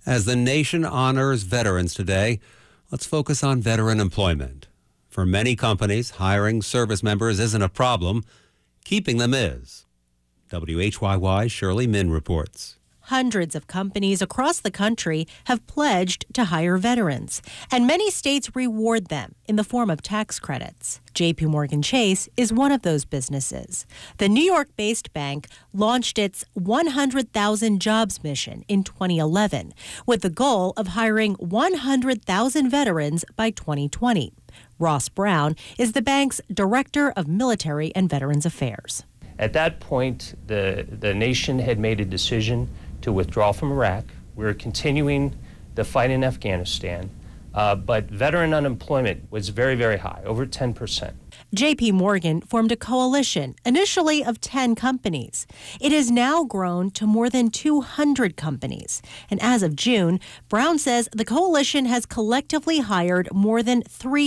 As the nation honors veterans today, let's focus on veteran employment. For many companies, hiring service members isn't a problem. Keeping them is. WHYY Shirley Min reports. Hundreds of companies across the country have pledged to hire veterans, and many states reward them in the form of tax credits. JPMorgan Chase is one of those businesses. The New York-based bank launched its 100,000 jobs mission in 2011 with the goal of hiring 100,000 veterans by 2020. Ross Brown is the bank's Director of Military and Veterans Affairs. At that point, the nation had made a decision to withdraw from Iraq. We were continuing the fight in Afghanistan, but veteran unemployment was very, very high, over 10%. J.P. Morgan formed a coalition, initially of 10 companies. It has now grown to more than 200 companies. And as of June, Brown says the coalition has collectively hired more than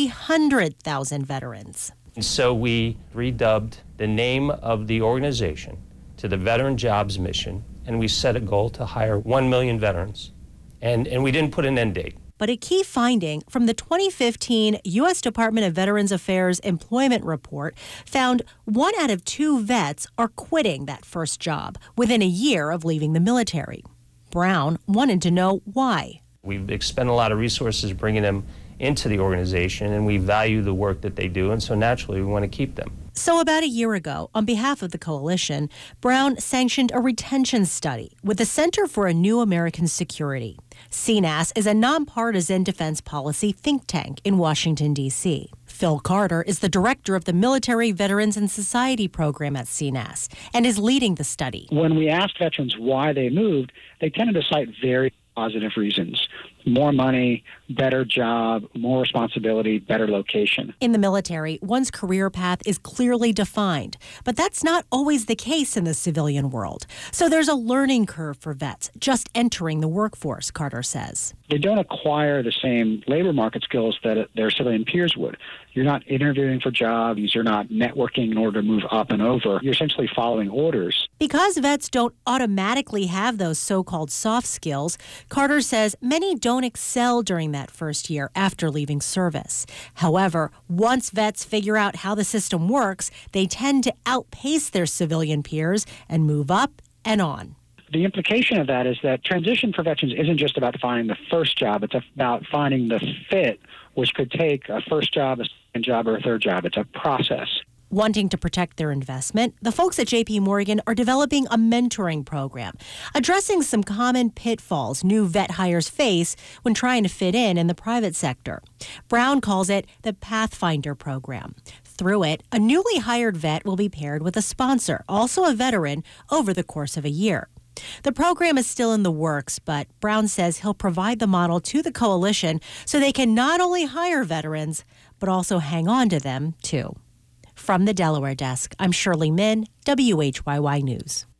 300,000 veterans. And so we redubbed the name of the organization to the Veteran Jobs Mission, and we set a goal to hire 1 million veterans. And we didn't put an end date. But a key finding from the 2015 U.S. Department of Veterans Affairs Employment Report found 1 out of 2 vets are quitting that first job within a year of leaving the military. Brown wanted to know why. We've expended a lot of resources bringing them into the organization, and we value the work that they do, and so naturally we want to keep them. So about a year ago, on behalf of the coalition, Brown sanctioned a retention study with the Center for a New American Security. CNAS is a nonpartisan defense policy think tank in Washington, D.C. Phil Carter is the director of the Military Veterans and Society program at CNAS and is leading the study. When we asked veterans why they moved, they tended to cite very positive reasons. More money, better job, more responsibility, better location. In the military, one's career path is clearly defined, but that's not always the case in the civilian world. So there's a learning curve for vets just entering the workforce, Carter says. They don't acquire the same labor market skills that their civilian peers would. You're not interviewing for jobs. You're not networking in order to move up and over. You're essentially following orders. Because vets don't automatically have those so-called soft skills, Carter says many don't excel during that first year after leaving service. However, once vets figure out how the system works, they tend to outpace their civilian peers and move up and on. The implication of that is that transition for veterans isn't just about finding the first job. It's about finding the fit, which could take a first job, a second job, or a third job. It's a process. Wanting to protect their investment, the folks at J.P. Morgan are developing a mentoring program, addressing some common pitfalls new vet hires face when trying to fit in the private sector. Brown calls it the Pathfinder program. Through it, a newly hired vet will be paired with a sponsor, also a veteran, over the course of a year. The program is still in the works, but Brown says he'll provide the model to the coalition so they can not only hire veterans, but also hang on to them, too. From the Delaware desk, I'm Shirley Min, WHYY News.